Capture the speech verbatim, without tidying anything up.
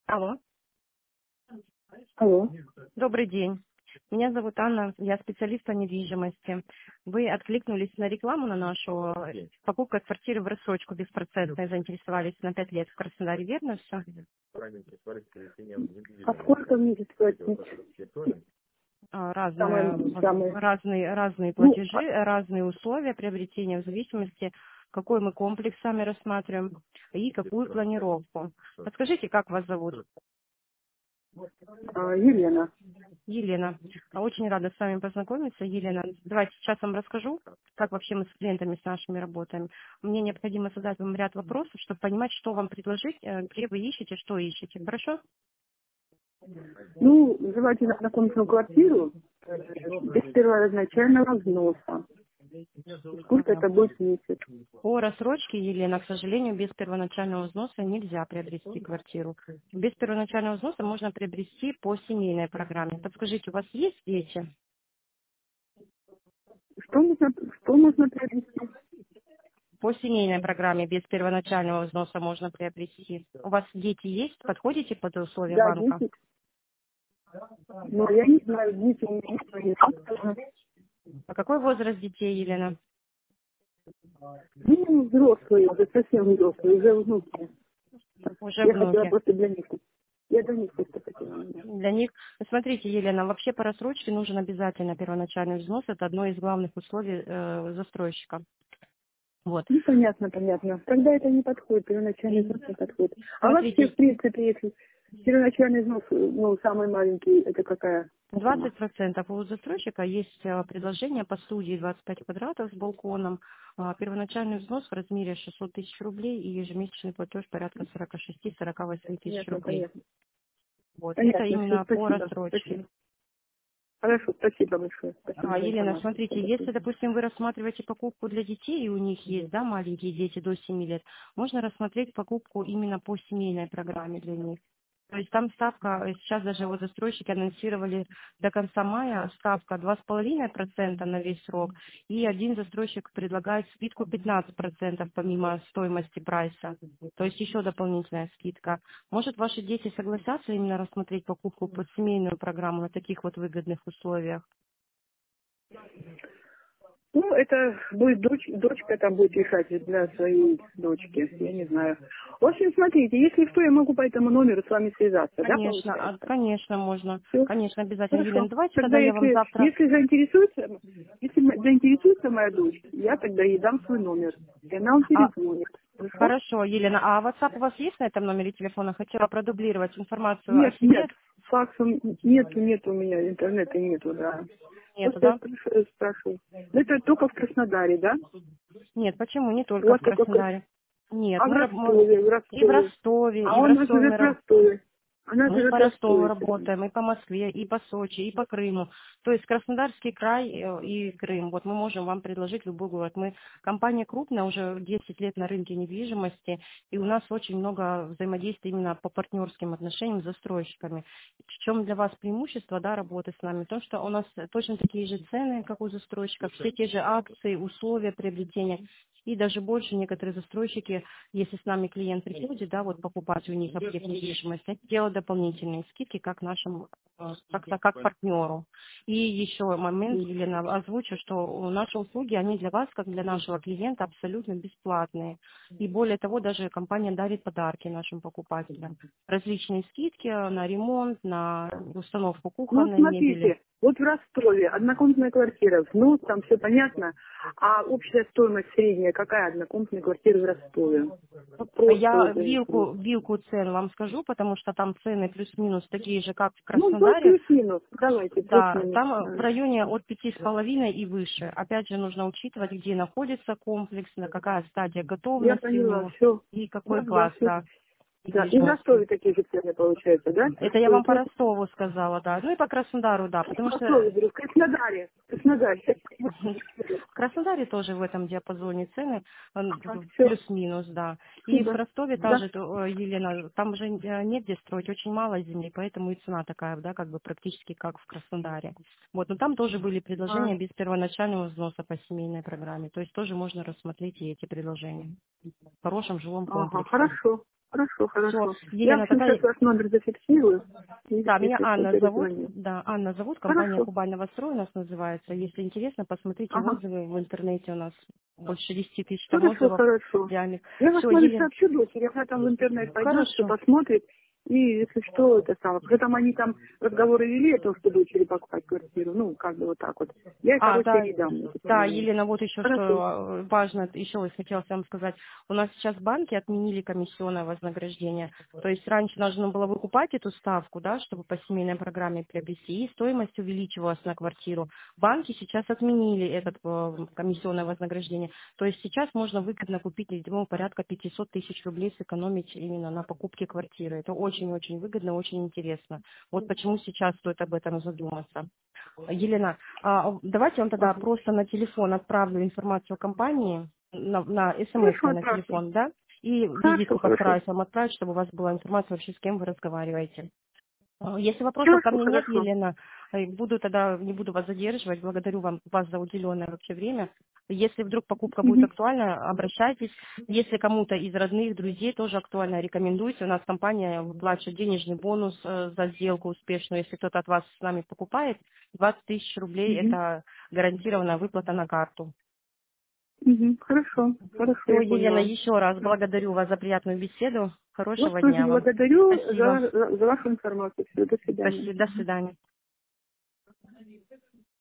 Алло, Алло. добрый день. Меня зовут Анна, я специалист по недвижимости. Вы откликнулись на рекламу на нашу э, покупку квартиры в рассрочку беспроцентной, заинтересовались на пять лет в Краснодаре, верно все? А сколько в месяц платить? Разные, Самое, самое. разные, разные Ну, а платежи, разные условия приобретения в зависимости, какой мы комплекс сами рассматриваем и какую планировку. Подскажите, как вас зовут? а, Елена. Елена. Очень рада с вами познакомиться, Елена. Давайте сейчас вам расскажу, как вообще мы с клиентами с нашими работаем. Мне необходимо задать вам ряд вопросов, чтобы понимать, что вам предложить, э, где вы ищете, что ищете. Хорошо? Ну, желательно однокомнатную квартиру э, без первоначального взноса. Сколько Ага. это будет в месяц? По рассрочке, Елена, к сожалению, без первоначального взноса нельзя приобрести квартиру. Без первоначального взноса можно приобрести по семейной программе. Подскажите, у вас есть дети? Что можно, что можно приобрести? По семейной программе без первоначального взноса можно приобрести. У вас дети есть? Подходите под условия Да, банка? десять. Но я не знаю, дети у меня есть, или как тоже. А какой возраст детей, Елена? Ну, взрослые, уже совсем взрослые, уже внуки. Уже Я хотела внуки. просто для них. Я для них просто хотела. Да. Для них, ну, смотрите, Елена, вообще по рассрочке нужен обязательно первоначальный взнос. Это одно из главных условий э, застройщика. Вот. Ну, понятно, понятно. Тогда это не подходит, первоначальный И взнос не подходит. А вообще, смотрите, в принципе, если первоначальный взнос, ну, самый маленький, это какая двадцать сумма? процентов у застройщика есть э, предложение по студии двадцать пять квадратов с балконом. А, Первоначальный взнос в размере шестьсот тысяч рублей и ежемесячный платеж порядка сорок шесть сорок восемь тысяч Понятно, рублей. понятно. Вот. Это Понятно, все, именно по спасибо, рассрочке. спасибо. Хорошо, спасибо большое. Спасибо А, за Елена, информацию. смотрите, Всего если, доброго. допустим, вы рассматриваете покупку для детей, и у них есть, да, маленькие дети до семи лет, можно рассмотреть покупку именно по семейной программе для них. То есть там ставка, э, сейчас даже вот застройщики анонсировали до конца мая ставка два с половиной процента на весь срок, и один застройщик предлагает скидку пятнадцать процентов помимо стоимости прайса, то есть еще дополнительная скидка. Может, ваши дети согласятся именно рассмотреть покупку под семейную программу на таких вот выгодных условиях? Ну, это будет дочь, дочка там будет решать для своей дочки, я не знаю. В общем, смотрите, если что, я могу по этому номеру с вами связаться, да, Конечно, а, получается? конечно, можно. Все. Конечно, обязательно. Хорошо. Елена, давайте тогда Тогда я вам если, завтра... если заинтересуется, если м- заинтересуется моя дочь, я тогда ей дам свой номер. И она вам А, перезвонит. Хорошо? хорошо, Елена, а WhatsApp у вас есть на этом номере телефона? Хотела продублировать информацию о Нет, нет. себе. Факсом нету, нет у меня, интернета нету, да. Нету, Просто я да? спраш- спрашиваю. Но это только в Краснодаре, да? Нет, почему? Не У только вас в только в Крас- Краснодаре. Нет, А в мы, раб- мы Ростове, в и в Ростове. Ростове, А и в она Ростове живет мы в работаем. Ростове. Она Мы живет по в Ростову Ростове сегодня. работаем, и по Москве, и по Сочи, и по Крыму. То есть Краснодарский край э, и Крым. Вот мы можем вам предложить любой город. Мы компания крупная, уже десять лет на рынке недвижимости, и у нас очень много взаимодействия именно по партнерским отношениям с застройщиками. В чем для вас преимущество, да, работы с нами? То, что у нас точно такие же цены, как у застройщиков, все те же акции, условия приобретения. И даже больше некоторые застройщики, если с нами клиент приходит, да, вот покупать у них объект недвижимости, они делают дополнительные скидки как нашему, э, как, как партнеру. И еще момент, М. Елена, озвучу, что наши услуги, они для вас, как для нашего клиента, абсолютно бесплатные. И более того, даже компания дарит подарки нашим покупателям. Различные скидки на ремонт, на установку Ну, кухонной мебели. смотрите, вот в Ростове однокомнатная квартира, взнос, там все понятно, а общая стоимость средняя, какая однокомнатная квартира в Ростове? Ну, просто Я вот вилку, интересно. вилку цен вам скажу, потому что там цены плюс-минус такие же, как в Ну, ну, Краснодаре. плюс-минус, давайте, Да, плюс-минус. там в Да. районе от пяти с половиной и выше. Опять же, нужно учитывать, где находится комплекс, на какая стадия Я готовности у поняла, него все. и Да, какой да, класс, все. да, Да, и в недвижимости. Ростове такие же цены получаются, да? В Это я Ростове вам по тоже? Ростову сказала, да. Ну и по Краснодару, да, В потому Ростове, что говорю, в Краснодаре. В Краснодаре. в Краснодаре тоже в этом диапазоне цены, э, Все, плюс-минус, да. И в спасибо. Ростове Да. тоже, то, э, Елена, там же э, негде строить, очень мало земли, поэтому и цена такая, да, как бы практически как в Краснодаре. Вот, но там тоже были А, предложения без первоначального взноса по семейной программе, то есть тоже можно рассмотреть и эти предложения в хорошем жилом ага, комплексе. хорошо. Хорошо, Все, хорошо. Я, в Елена, общем, тогда сейчас ваш номер зафиксирую. И, да, меня если что, Анна зовут. перезвоню. Да, Анна зовут, компания Хорошо. Кубань Новострой у нас называется. Если интересно, посмотрите Ага. отзывы в интернете у нас. Больше десяти тысяч там Хорошо, отзывов хорошо. идеальных. Я ваш Все, номер Елена, сообщу дочери, она там в интернет пойдет, все хорошо. посмотрит. И если что, это самое. Потому что там они там разговоры вели о том, что дочери покупать квартиру. Ну, как бы вот так вот. Я, А, короче, да, не дам эти да, самые. Елена, вот еще что Хорошо. э, важно, еще вот хотела вам сказать. У нас сейчас банки отменили комиссионное вознаграждение. То есть раньше нужно было выкупать эту ставку, да, чтобы по семейной программе приобрести, и стоимость увеличивалась на квартиру. Банки сейчас отменили это комиссионное вознаграждение. То есть сейчас можно выгодно купить, ну, порядка пятьсот тысяч рублей сэкономить именно на покупке квартиры. Это очень-очень выгодно, очень интересно. Вот почему сейчас стоит об этом задуматься. Елена, а, давайте я вам тогда Ага. просто на телефон отправлю информацию о компании, на, на смс Хорошо, на отправьте. телефон, да? И Хорошо, визитку хорошо. постараюсь вам отправить, чтобы у вас была информация вообще, с кем вы разговариваете. А, Если вопросов ко Хорошо, мне нет, хорошо. Елена, э, буду тогда, не буду вас задерживать, благодарю вам, вас за уделенное вообще время. Если вдруг покупка будет Мгм. актуальна, обращайтесь. Если кому-то из родных, друзей тоже актуально, рекомендуйте. У нас компания выплачивает денежный бонус э, за сделку успешную. Если кто-то от вас с нами покупает, двадцать тысяч рублей– Мгм. это гарантированная выплата на карту. Мгм. Хорошо, хорошо, Все, я Елена, поняла. еще раз благодарю вас за приятную беседу. Вас Хорошего тоже дня вам. благодарю Спасибо. за, за, за вашу информацию. Все, до свидания. Спасибо. До свидания.